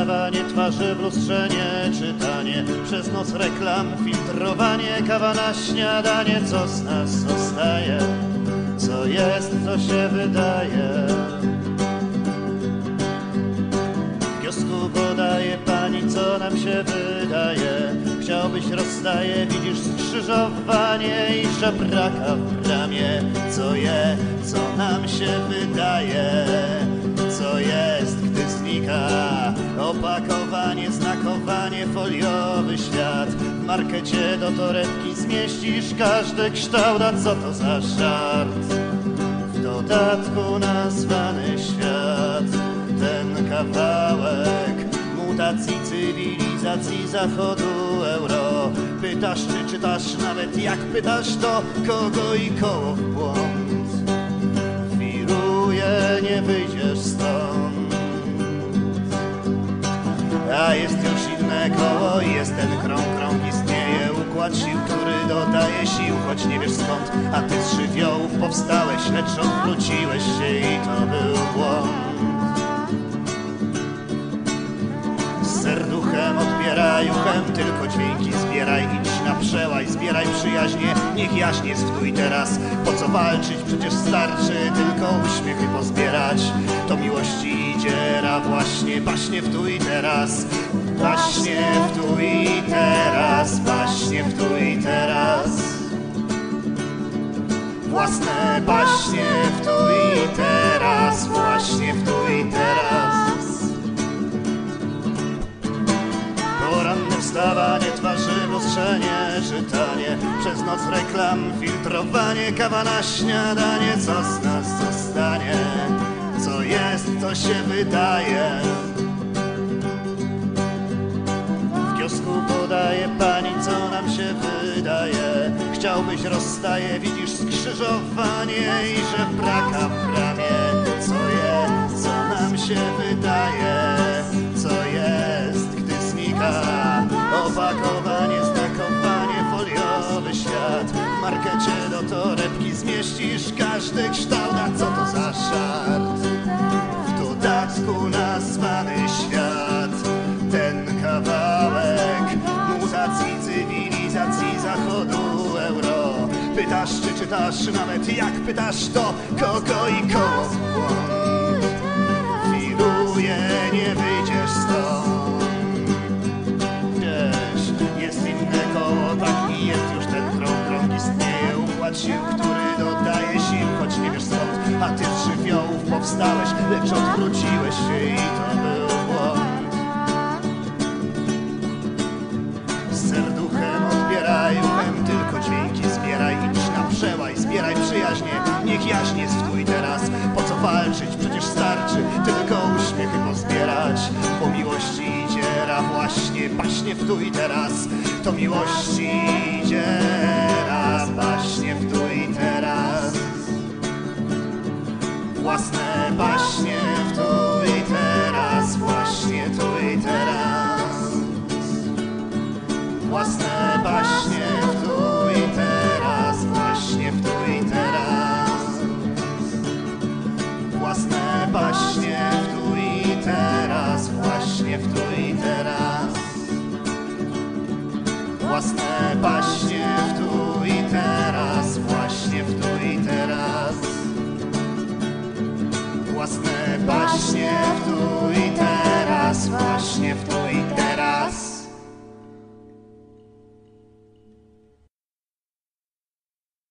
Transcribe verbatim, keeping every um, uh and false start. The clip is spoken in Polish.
wstawanie twarzy w lustrze, nie czytanie, przez noc reklam, filtrowanie, kawa na śniadanie. Co z nas zostaje? Co jest, co się wydaje? W kiosku podaje pani, co nam się wydaje. Chciałbyś, rozstaje, widzisz skrzyżowanie i żebraka w bramie. Co je, co nam się wydaje? Co jest, gdy znika opakowanie, znakowanie, foliowy świat. W markecie do torebki zmieścisz każdy kształt, a co to za żart? W dodatku nazwany świat, ten kawałek mutacji cywilizacji zachodu euro. Pytasz, czy czytasz, nawet jak pytasz, to kogo i koło w błąd. Wiruje, nie wyjdziesz stąd. A jest już inne koło i jest ten krąg, krąg istnieje. Układ sił, który dodaje sił, choć nie wiesz skąd. A ty z żywiołów powstałeś, lecz odwróciłeś się i to był błąd. Serduchem odbieraj, uchem tylko dźwięki zbieraj. Idź na przełaj, zbieraj przyjaźnie, niech jaśnie jest tu i teraz. Po co walczyć, przecież starczy tylko uśmiechy pozbierać. To miłości dziera właśnie, baśnie w tu i teraz. Baśnie w tu i teraz, baśnie w tu i teraz. Własne baśnie w tu i teraz, właśnie w tu i teraz. Poranne wstawanie twarzy w lustrze, nie czytanie, przez noc reklam, filtrowanie, kawa na śniadanie. Co z nas zostanie? Co jest, co się wydaje? W kiosku podaje pani, co nam się wydaje. Chciałbyś, rozstaje, widzisz skrzyżowanie i żebraka w bramie. Co jest, co nam się wydaje? Co jest, gdy znika opakowanie, znakowanie, foliowy świat. W markecie do torebki zmieścisz każdy kształt, a co to za żart? W dodatku nazwany świat, ten kawałek mutacji cywilizacji zachodu euro. Pytasz, czy czytasz, nawet jak pytasz, to kogo i koło w błąd. Wiruje, nie wyjdziesz stąd. Wiesz, jest inne koło, tak i jest już ten krąg, krąg istnieje. Układ sił, który dodaje sił, choć nie wiesz skąd. A ty z żywiołów powstałeś, lecz odwróciłeś się i to był błąd. Serduchem odbieraj, uchem tylko dźwięki zbieraj. Idź na przełaj, zbieraj przyjaźnie, niech jaśnie jest w tu i teraz. Po co walczyć, przecież starczy tylko uśmiechy pozbierać. Bo miłości dziera właśnie, baśnie w tu i teraz. To miłości dziera baśnie w tu i teraz. Własne baśnie w tu i teraz, właśnie tu i teraz. Własne baśnie w tu i teraz, właśnie w tu i teraz. Własne baśnie w tu i teraz, właśnie w tu i teraz. Własne baśnie w tu i teraz, właśnie w tu i teraz. Własne baśnie w tu i teraz, właśnie w tu